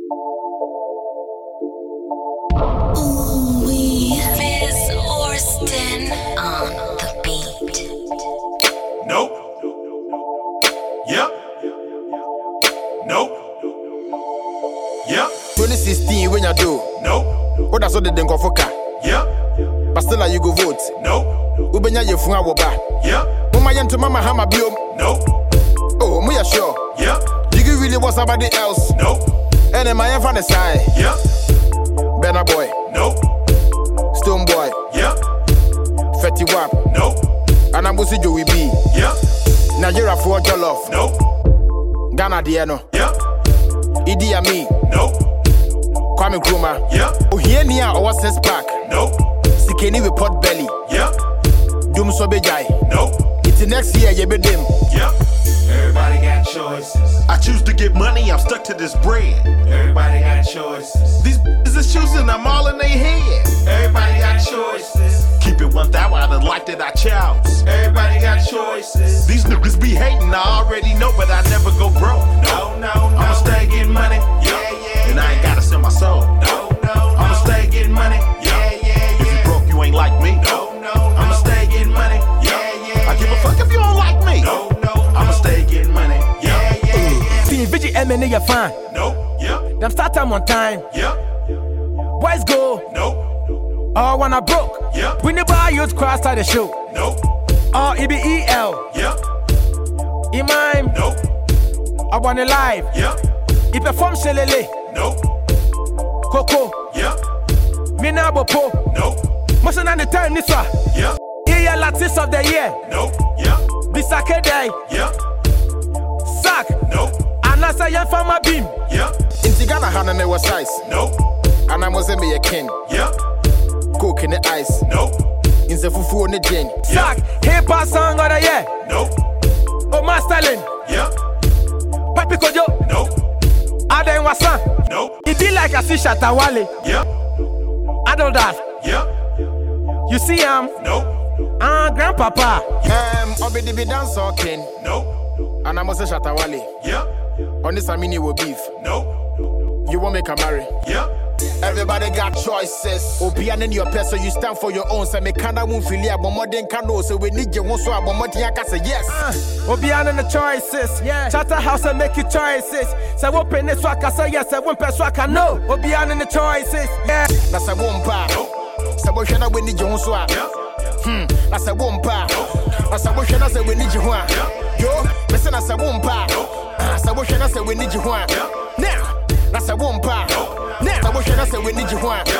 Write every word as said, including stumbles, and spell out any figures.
Ooh, Fizz Orston on the beat. Nope. Yep. Nope. Yep. twenty sixteen when you do. Nope. What that's what they didn't go for car. Yep. But still you go vote. Nope. Ubenya ye funga woba. Yep. Mama yanto mama hama biom. Nope. Oh, me sure. Yep. Do you really want somebody else? Nope. And then my fan the side. Yep. Benna boy. Nope. Stone boy. Yep. Fetty Wap. Nope. And I'm Joey B. Yep. Nigeria for Jollof. Nope. Ghana Diano. Yep. Idi Ami. Nope. Kwame Nkrumah. Yep. Ohiania or six pack. Nope. Sikeni with pot belly. Yep. Doom Sobejai. Nope. It's next year, you be dim. Yep. Everybody got choices. I choose to get money, I'm stuck to this bread. Everybody got choices. These b****s is choosing, I'm all in their head. Everybody got choices. Keep it one thou out of the life that I chose. Everybody got choices. These niggas be hating, I already know, but I never go broke. No, no, no. I'ma stay getting money. Yeah, yeah. And I ain't gotta sell my soul. No, no, no. I'ma stay getting money. Yeah, yeah, yeah. If you broke, you ain't like me. No, no, no. I'ma stay getting money. Yeah, yeah. I give a fuck if you don't like me. No, no, no. I'ma stay getting money. Yeah, yeah, yeah. Team Vigi M N A, you're fine. No. Yep. Them start time on time. Yep. Boys go. No. All when I broke. Yep. We never youth cross side the show. No. All E B E L. Yep. Imam. No. I want it live. Yep. He perform Shelele. No. Coco. Yep. Mina Bopo. No. Motion on the time this one. Yep. Here Latis of the year. No. Yep. Bisake Day. Yep. Sack. No. Anasa Yan Fama Beam. Yep. Inti Ghana Hana ne was size. No. And I was a king. Yep. Coke in the ice. No. In the fufu on the gin. Sack. Hip hop song of the year. No. Omar Stalin. Yep. Papi Kojo. No. Aden Wasan. No. It be like a see Shatawale. Yep. Adoldas. Yep. You see him? No. Ah, grandpapa. Um, Obi the be dance king. No. And I must say Shatawale. Yep. On this Amini will beef. No. You won't make a marry. Yep. Everybody got choices. Opian in your person, you stand for your own. Say me kinda won't feel ya, but more than cano. So we need you one so I want to say yes. Uh, Obian and the choices. Yeah. Chatter house and make your choices. Say open this swag, I say yes, I won't pass swag, I know. Obian and the choices. Yeah. That's a one pa. So we should have we need you one so I. Hmm. That's a one pa. That's a we should have say we need you one. Yo, listen, that's a one pa. So we should have say we need you one. Now, that's a one pa. Now, I wish I say we need you one.